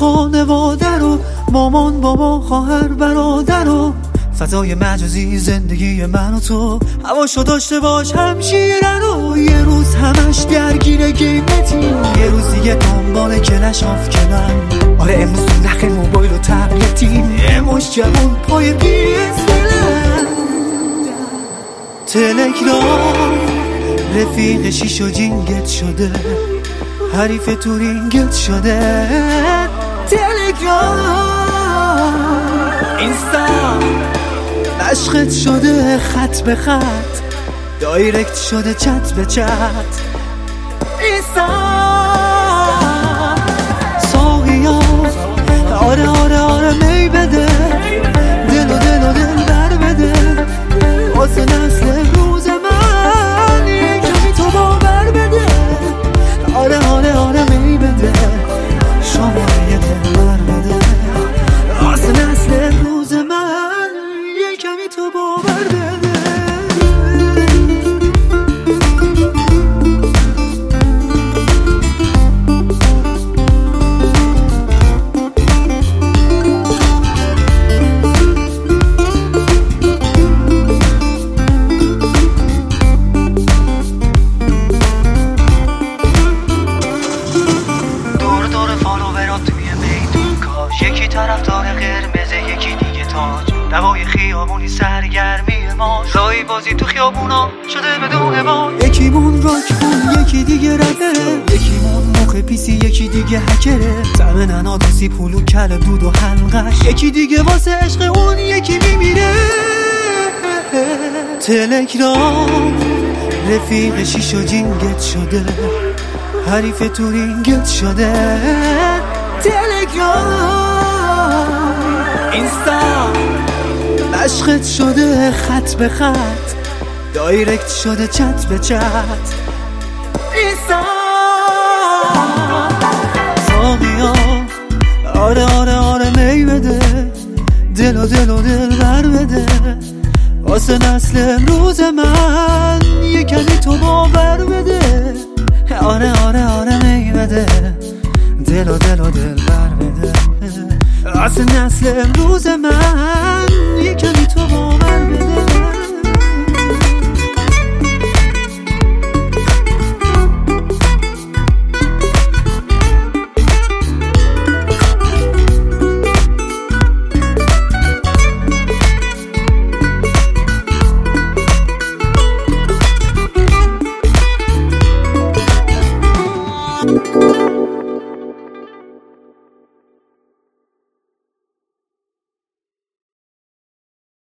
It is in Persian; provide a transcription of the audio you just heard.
خانواده رو، مامان بابا خواهر برادر رو، فضای مجازی زندگی من و تو، هواشو داشته باش همشیره رو. یه روز همش درگیر گیمتیم، یه روز دیگه دنبال کلش آف کلن. آره امروز تو نخ موبایل و تبلتیم، یه مش جوون پای PS دلن. تلگرام رفیق شیش و جینگت شده، حریف تو رینگت شده. تلگرام اینستا عشقت شده خط به خط، دایرکت شده چت به چت. اینستا ساقیا آره آره آره می بده، دل و دل و دل بر بده، واسه نسل روز من یه کمی تو باور بده. آره آره آره می بده، شما یه دل بر بده، واسه نسل روز من یه کمی تو باور بده. یکی طرفدار قرمز یکی دیگه تاج، دوای خیابونی سرگرمی ما، رای بازی تو خیابونا شده بدون ما. یکی مون راک مون یکی دیگه رپره، یکی مون مخ پیسی یکی دیگه هکره، زمن انادوسی پولو کل دود و حلقش، یکی دیگه واسه عشق اون یکی میمیره. تلگرام رفیق شیش و جینگت شده، حریف تو رینگت شده. تلگرام اینستا عشقت شده خط به خط، دایرکت شده چت به چت. اینستا ساقیا آره آره آره می بده، دل و دل و دل بر بده، واسه نسل امروز من یه کمی تو باور بده. آره آره آره می بده، دل و دل و دل بر بده، واسه نسل امروز من یه کمی تو باور بده.